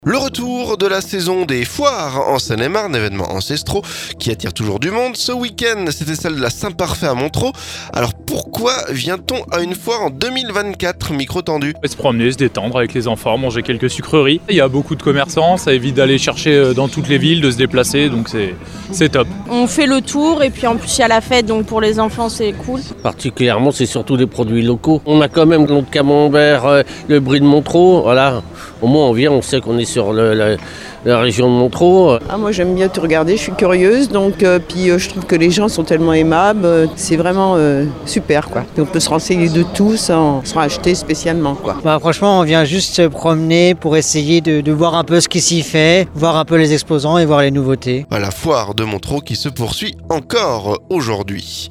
Le retour de la saison des foires en Seine-et-Marne, événements ancestraux qui attirent toujours du monde. Ce week-end, c'était celle de la Saint-Parfait à Montereau. Alors pourquoi vient-on à une foire en 2024, micro tendu? Se promener, se détendre avec les enfants, manger quelques sucreries. Il y a beaucoup de commerçants, ça évite d'aller chercher dans toutes les villes, de se déplacer, donc c'est top. On fait le tour et puis en plus il y a la fête, donc pour les enfants c'est cool. Particulièrement, c'est surtout des produits locaux. On a quand même notre camembert, le brie de Montereau, voilà. Au moins on vient, on sait qu'on est sur la région de Montereau. Moi j'aime bien tout regarder, je suis curieuse, donc je trouve que les gens sont tellement aimables, c'est vraiment super quoi. Et on peut se renseigner de tout sans acheter spécialement quoi. Franchement on vient juste se promener pour essayer de voir un peu ce qui s'y fait, voir un peu les exposants et voir les nouveautés. La foire de Montereau qui se poursuit encore aujourd'hui.